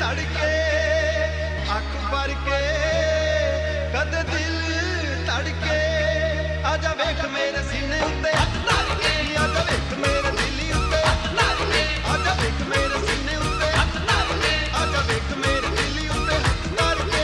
ਧੜਕੇ ਅੱਖ ਭਰ ਕੇ ਕਦੇ ਦਿਲ ਧੜਕੇ ਆਜਾ ਵੇਖ ਮੇਰੇ ਸੀਨੇ ਉੱਤੇ ਹੱਥ ਧਰ ਕੇ ਆਜਾ ਵੇਖ ਮੇਰੇ ਦਿਲ ਉੱਤੇ ਹੱਥ ਧਰ ਕੇ ਆਜਾ ਵੇਖ ਮੇਰੇ ਸੀਨੇ ਉੱਤੇ ਹੱਥ ਧਰ ਕੇ ਆਜਾ ਵੇਖ ਮੇਰੇ ਦਿਲ ਉੱਤੇ ਹੱਥ ਧਰ ਕੇ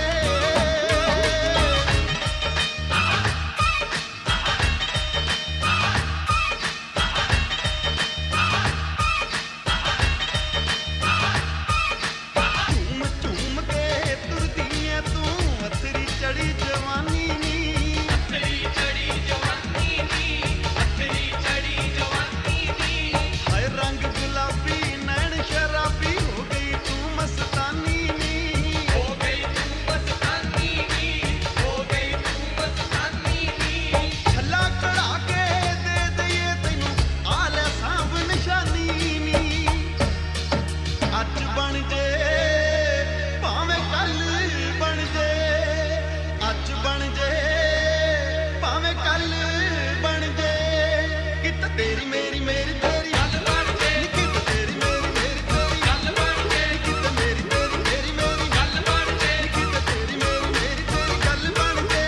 ਝੂਮ ਕੇ ਤੁਰਦੀ ਐ ਤੂੰ ਅਥਰੀ ਚੜੀ ਜਵਾਨੀ ਨੀ ਅਥਰੀ ਚੜੀ ਜਵਾਨੀ ਨੀ ਅਥਰੀ ਚੜੀ ਜਵਾਨੀ ਨੀ ਹਾਏ ਰੰਗ ਗੁਲਾਬੀ ਨੈਣ ਸ਼ਰਾਬੀ ਹੋ ਗਈ ਤੂੰ ਮਸਤਾਨੀ ਨੀ ਹੋ ਗਈ ਤੂੰ ਮਸਤਾਨੀ ਨੀ ਹੋ ਗਈ ਤੂੰ ਮਸਤਾਨੀ ਨੀ ਛੱਲਾ ਕਢਾ ਕੇ ਦੇ ਦਈਏ ਤੈਨੂੰ ਆ ਲੈ ਸਾਂਭ ਨਿਸ਼ਾਨੀ ਨੀ ਅੱਜ ਬਣ ਜੇ ਭਾਵੇਂ ਕੱਲ ਬਣ ਜੇ ਅੱਜ ਬਣ ਜੇ ਭਾਵੇਂ ਕੱਲ ਬਣ ਜੇ ਕਿਤੇ ਤੇਰੀ ਮੇਰੀ ਮੇਰੀ ਤੇਰੀ ਗੱਲ ਬਣ ਜੇ ਨੀ ਕਿਤੇ ਤੇਰੀ ਮੇਰੀ ਮੇਰੀ ਤੇਰੀ ਗੱਲ ਬਣ ਜੇ ਨੀ ਕਿਤੇ ਮੇਰੀ ਤੇਰੀ ਮੇਰੀ ਮੇਰੀ ਗੱਲ ਬਣ ਜੇ ਨੀ ਕਿਤੇ ਤੇਰੀ ਮੇਰੀ ਮੇਰੀ ਤੇਰੀ ਗੱਲ ਬਣ ਜੇ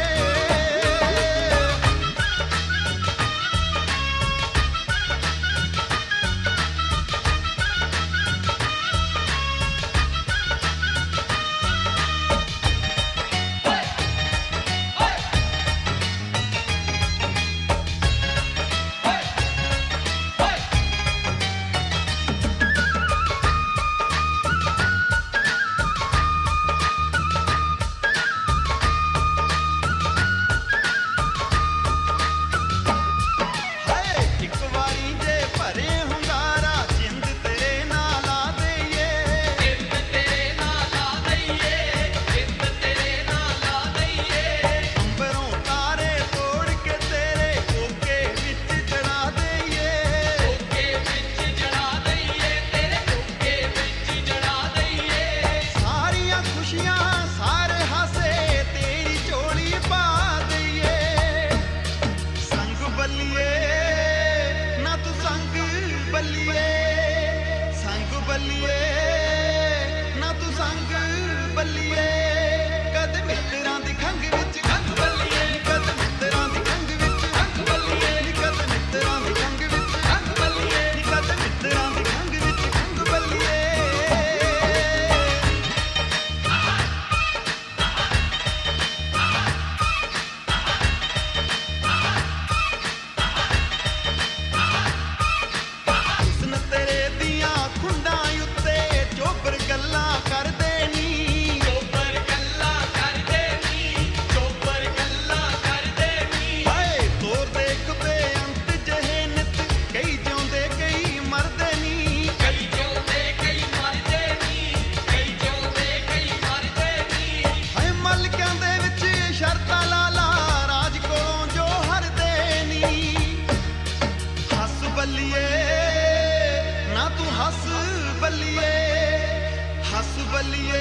ਹਾਏ ਇੱਕ ਵਾਰੀ ਜੇ ਭਰੇ ਹੁੰਗਾਰਾ ਜਿੰਦ ਤੇਰੇ ਨਾਲ ਲਾ ਦਈਏ ਜਿੰਦ ਤੇਰੇ ਨਾਲ ਲਾ ਦਈਏ ਜਿੰਦ ਤੇਰੇ ਨਾਲ ਲਾ ਦਈਏ ਅੰਬਰੋਂ ਤਾਰੇ ਤੋੜ ਕੇ ਤੇਰੇ ਕੋਕੇ ਵਿੱਚ ਜੜਾ ਦਈਏ ਕੋਕੇ ਵਿੱਚ ਜੜਾ ਦਈਏ ਤੇਰੇ ਕੋਕੇ ਵਿੱਚ ਜੜਾ ਦਈਏ ਸਾਰੀਆਂ ਖੁਸ਼ੀਆਂ ਸਾਰੇ ਹਾਸੇ ਤੇਰੀ ਝੋਲੀ ਪਾ ਦਈਏ ਸੰਗ ਬੱਲੀਏ ਨਾ ਤੂੰ ਸੰਗ ਬੱਲੀਏ ਸੰਗ ਬੱਲੀਏ ਨਾ ਤੂੰ ਸੰਗ ਬੱਲੀਏ ਕਦੇ ਮਿੱਤਰਾਂ ਦੀ ਖੰਗ ਵਿੱਚ ਖੰਗ ਬੱਲੀਏ ਨੀ ਕਦੇ ਮਿੱਤਰਾਂ ਦੀ ਖੰਗ ਵਿੱਚ ਖੰਗ ਬੱਲੀਏ ਨੀ ਕਦੇ ਮਿੱਤਰਾਂ ਦੀ ਖੰਗ ਵਿੱਚ ਖੰਗ ਬੱਲੀਏ ਨੀ ਕਦੇ ਮਿੱਤਰਾਂ ਦੀ ਖੰਗ ਵਿੱਚ ਖੰਗ ਬੱਲੀਏ ਹੁਸਨ ਤੇਰੇ ਦੀਆਂ ਖੁੰਡਾਂ ਉੱਤੇ ਚੋਬਰ ਗੱਲਾਂ ਕਰਦੇ ਨੀ ਚੋਬਰ ਗੱਲਾਂ ਕਰਦੇ ਨੀ ਚੋਬਰ ਗੱਲਾਂ ਕਰਦੇ ਨੀ ਹਾਏ ਤੋਰ ਦੇਖ ਬੇਅੰਤ ਜਿਹੇ ਨਿਤ ਕਈ ਜਿਉਂਦੇ ਕਈ ਮਰਦੇ ਨੀ ਕਈ ਜਿਉਂਦੇ ਕਈ ਮਰਦੇ ਨੀ ਕਈ ਜਿਉਂਦੇ ਕਈ ਮਰਦੇ ਨੀ ਹਾਏ ਮਲਕਾਂ ਦੇ ਵਿੱਚ ਸ਼ਰਤਾਂ ਲਾ ਲਾ ਰਾਜ ਕੋਲੋਂ ਜੋ ਹਰਦੇ ਨੀ ਹੱਸ ਬੱਲੀਏ ਨਾ ਤੂੰ ਹੱਸ ਬੱਲੀਏ ਹੱਸ ਬੱਲੀਏ